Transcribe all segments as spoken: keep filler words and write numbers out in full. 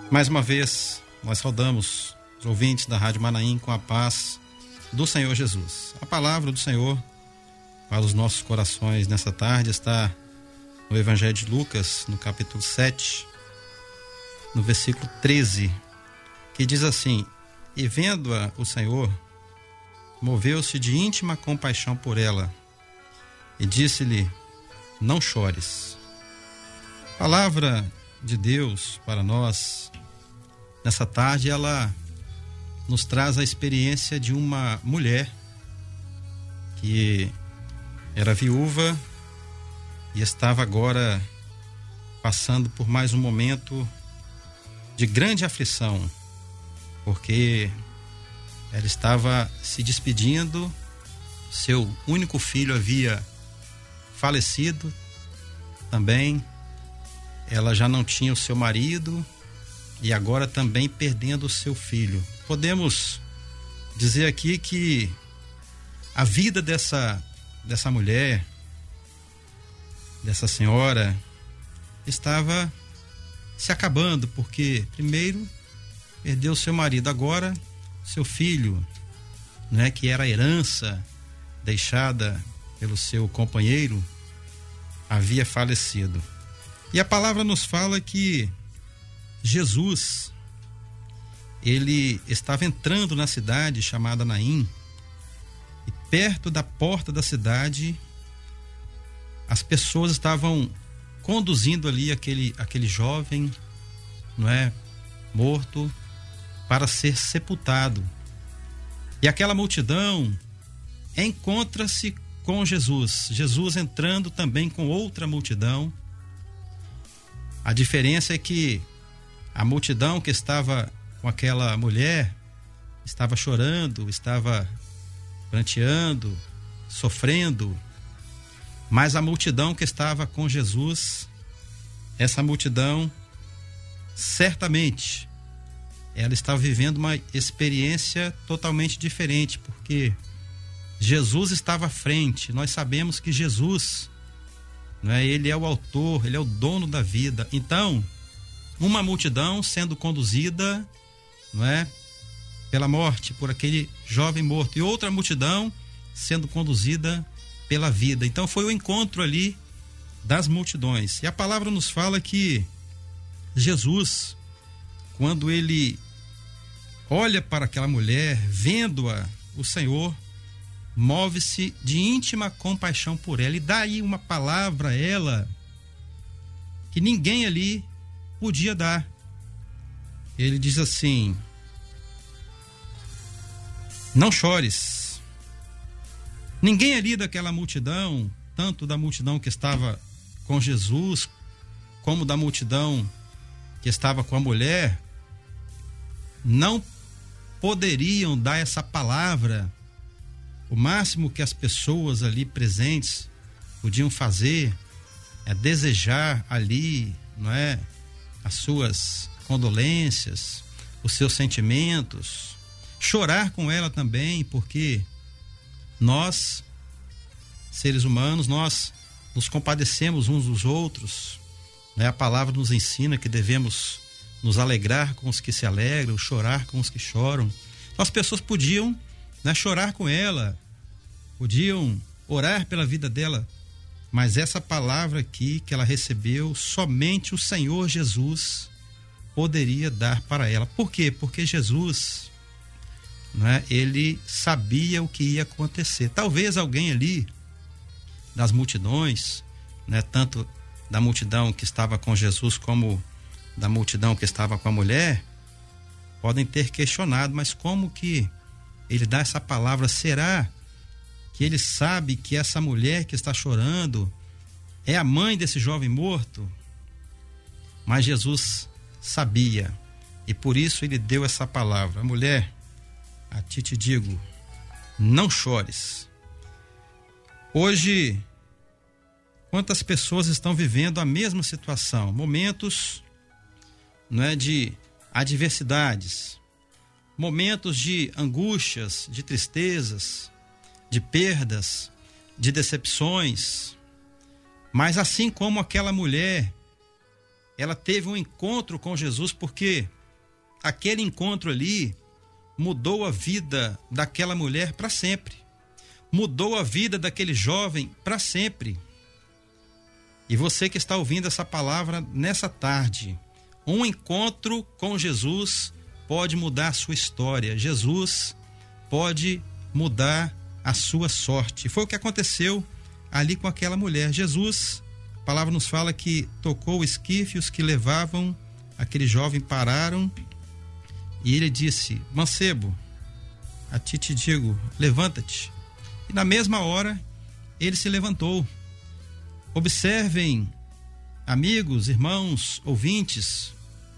Mais uma vez, nós saudamos os ouvintes da Rádio Manaim com a paz do Senhor Jesus. A palavra do Senhor para os nossos corações nessa tarde está no Evangelho de Lucas, no capítulo sete, no versículo treze, que diz assim: e vendo-a o Senhor, moveu-se de íntima compaixão por ela e disse-lhe: não chores. Palavra de Deus para nós nessa tarde, ela nos traz a experiência de uma mulher que era viúva e estava agora passando por mais um momento de grande aflição, porque ela estava se despedindo, seu único filho havia falecido também, ela já não tinha o seu marido e agora também perdendo o seu filho. Podemos dizer aqui que a vida dessa, dessa mulher, dessa senhora, estava se acabando, porque primeiro perdeu o seu marido, agora seu filho, né, que era a herança deixada pelo seu companheiro, havia falecido. E a palavra nos fala que Jesus, ele estava entrando na cidade chamada Naim, e perto da porta da cidade as pessoas estavam conduzindo ali aquele, aquele jovem, não é, morto, para ser sepultado. E aquela multidão encontra-se com Jesus, Jesus entrando também com outra multidão. A diferença é que a multidão que estava com aquela mulher estava chorando, estava pranteando, sofrendo, mas a multidão que estava com Jesus, essa multidão, certamente, ela estava vivendo uma experiência totalmente diferente, porque Jesus estava à frente. Nós sabemos que Jesus, não é, ele é o autor, ele é o dono da vida. Então, uma multidão sendo conduzida, não é, pela morte, por aquele jovem morto, e outra multidão sendo conduzida pela vida. Então foi o encontro ali das multidões. E a palavra nos fala que Jesus, quando ele olha para aquela mulher, vendo-a, o Senhor move-se de íntima compaixão por ela e dá aí uma palavra a ela que ninguém ali podia dar. Ele diz assim: não chores. Ninguém ali daquela multidão, tanto da multidão que estava com Jesus, como da multidão que estava com a mulher, não poderiam dar essa palavra. O máximo que as pessoas ali presentes podiam fazer é desejar ali, não é, as suas condolências, os seus sentimentos, chorar com ela também, porque nós, seres humanos, nós nos compadecemos uns dos outros, né? A palavra nos ensina que devemos nos alegrar com os que se alegram, chorar com os que choram. Então, as pessoas podiam, né, chorar com ela, podiam orar pela vida dela, mas essa palavra aqui que ela recebeu, somente o Senhor Jesus poderia dar para ela. Por quê? Porque Jesus, né, ele sabia o que ia acontecer. Talvez alguém ali das multidões, né, tanto da multidão que estava com Jesus como da multidão que estava com a mulher, podem ter questionado, mas como que ele dá essa palavra? Será que ele sabe que essa mulher que está chorando é a mãe desse jovem morto? Mas Jesus sabia, e por isso ele deu essa palavra: mulher, a ti te digo, não chores. Hoje, quantas pessoas estão vivendo a mesma situação, momentos, não é, de adversidades, momentos de angústias, de tristezas, de perdas, de decepções. Mas assim como aquela mulher, ela teve um encontro com Jesus, porque aquele encontro ali mudou a vida daquela mulher para sempre. Mudou a vida daquele jovem para sempre. E você que está ouvindo essa palavra nessa tarde, um encontro com Jesus pode mudar a sua história. Jesus pode mudar a sua sorte. Foi o que aconteceu ali com aquela mulher. Jesus, a palavra nos fala que tocou o esquife, os que levavam aquele jovem pararam e ele disse: mancebo, a ti te digo, levanta-te. E na mesma hora ele se levantou. Observem, amigos, irmãos, ouvintes,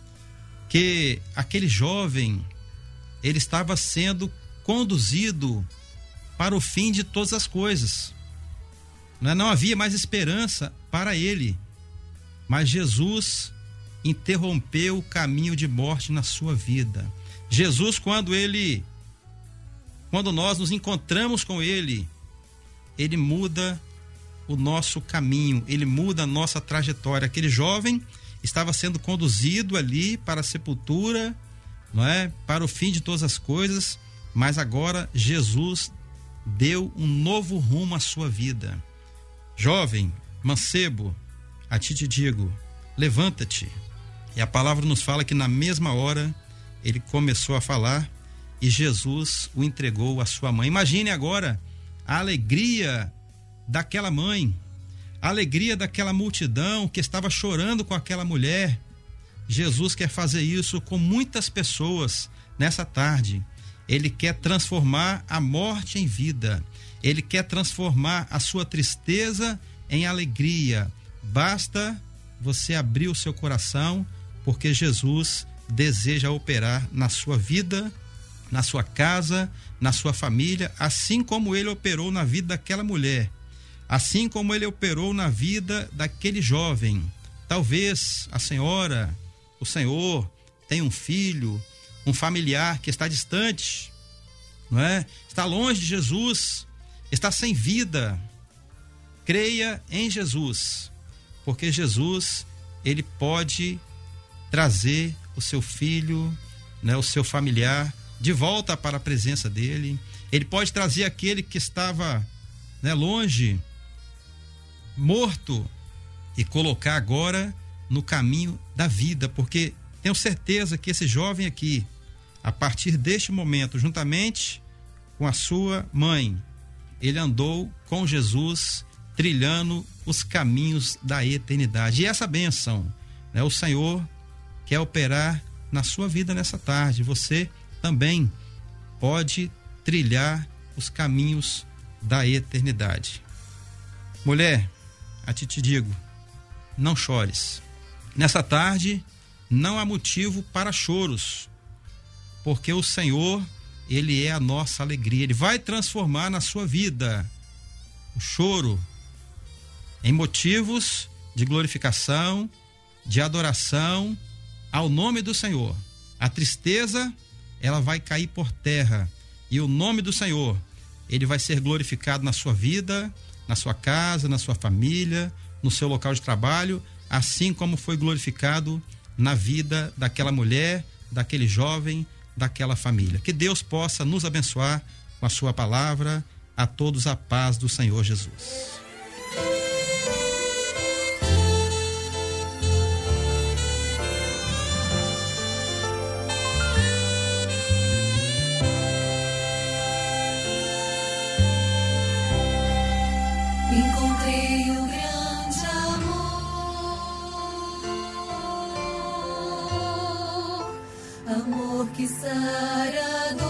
que aquele jovem, ele estava sendo conduzido para o fim de todas as coisas. Não, não havia mais esperança para ele, mas Jesus interrompeu o caminho de morte na sua vida. Jesus, quando ele, quando nós nos encontramos com ele, ele muda o nosso caminho, ele muda a nossa trajetória. Aquele jovem estava sendo conduzido ali para a sepultura, não é? Para o fim de todas as coisas, mas agora Jesus deu um novo rumo à sua vida. Jovem, mancebo, a ti te digo, levanta-te. E a palavra nos fala que na mesma hora ele começou a falar e Jesus o entregou à sua mãe. Imagine agora a alegria daquela mãe, a alegria daquela multidão que estava chorando com aquela mulher. Jesus quer fazer isso com muitas pessoas nessa tarde. Ele quer transformar a morte em vida. Ele quer transformar a sua tristeza em alegria. Basta você abrir o seu coração, porque Jesus deseja operar na sua vida, na sua casa, na sua família, assim como ele operou na vida daquela mulher, assim como ele operou na vida daquele jovem. Talvez a senhora, o senhor, tenha um filho, um familiar que está distante, não é? Está longe de Jesus, está sem vida. Creia em Jesus, porque Jesus, ele pode trazer o seu filho, né, o seu familiar de volta para a presença dele. Ele pode trazer aquele que estava, né, longe, morto, e colocar agora no caminho da vida, porque tenho certeza que esse jovem aqui, a partir deste momento, juntamente com a sua mãe, ele andou com Jesus, trilhando os caminhos da eternidade. E essa bênção, né, o Senhor quer operar na sua vida nessa tarde. Você também pode trilhar os caminhos da eternidade. Mulher, a ti te digo, não chores. Nessa tarde não há motivo para choros, porque o Senhor, ele é a nossa alegria. Ele vai transformar na sua vida o choro em motivos de glorificação, de adoração ao nome do Senhor. A tristeza, ela vai cair por terra, e o nome do Senhor, ele vai ser glorificado na sua vida, na sua casa, na sua família, no seu local de trabalho, assim como foi glorificado na vida daquela mulher, daquele jovem, daquela família. Que Deus possa nos abençoar com a sua palavra. A todos a paz do Senhor Jesus. Encontrei o grande amor, amor que sara a dor.